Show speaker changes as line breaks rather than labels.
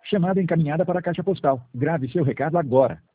Chamada encaminhada para a caixa postal. Grave seu recado agora.